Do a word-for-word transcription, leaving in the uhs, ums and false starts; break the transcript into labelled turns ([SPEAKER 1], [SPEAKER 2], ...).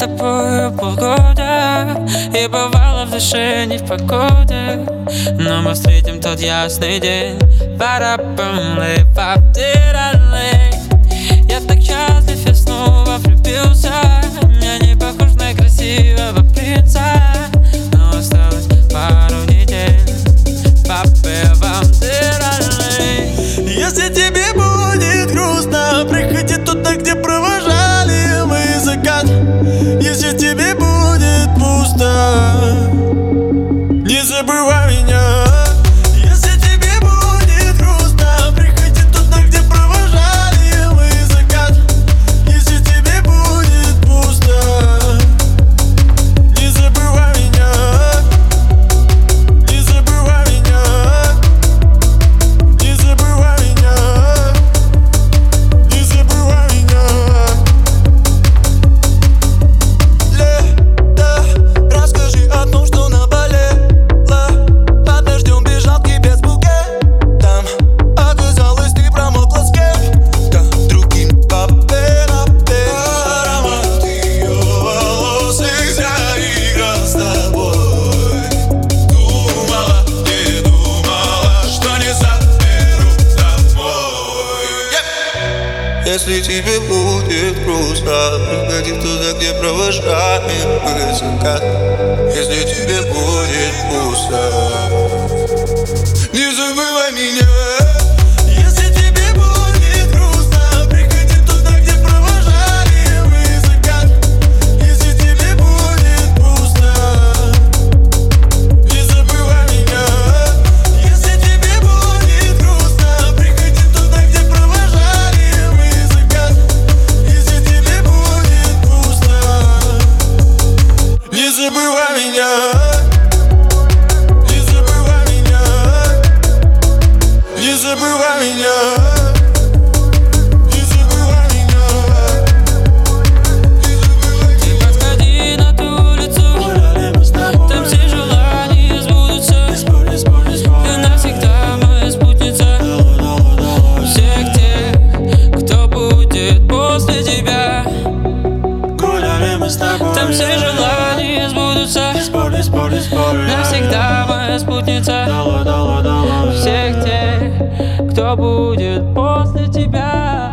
[SPEAKER 1] тобою полгода, и бывало в душе не в погоде, но мы встретим тот ясный день. Я так счастлив, я снова влюбился. Я не похож на красивого принца, но осталось пару недель.
[SPEAKER 2] Если тебе будет грустно, приходи туда, где провожали мы закат. Если тебе будет пусто, не забывай меня. Если тебе будет грустно, приходи туда, где провожали мы закат. Если тебе будет пусто, не забывай меня. Не забывай меня. Не забывай меня. Не забывай меня. Лето, расскажи о том, что наболело. Под дождем бежал к тебе с букетом. Оказалось, ты промокла с кем-то другим. Папе-рапе. Аромат ее волос заиграл с тобой. Думала, не думала, что не заберу домой. Если тебе будет грустно, приходи туда, где провожаем мы закат. Если тебе будет пусто, не забывай меня. Если тебе будет грустно, приходи туда, где провожали мы закат. Если тебе будет пусто, не забывай меня. Если тебе будет грустно, приходи туда, где провожали мы закат. Если тебе будет пусто, не забывай меня. Не забывай меня. Не забывай меня. Не забывай меня. Не забывай
[SPEAKER 1] Ты подходи на ту улицу, там все желания сбудутся. Ты навсегда моя спутница. Всех тех, кто будет после тебя,
[SPEAKER 2] гуляли мы с тобой.
[SPEAKER 1] там все желания сбудутся.
[SPEAKER 2] Спорли, спорли, спорли.
[SPEAKER 1] Навсегда моя спутница.
[SPEAKER 2] Дала, дала, дала.
[SPEAKER 1] Всех тех, кто будет после тебя.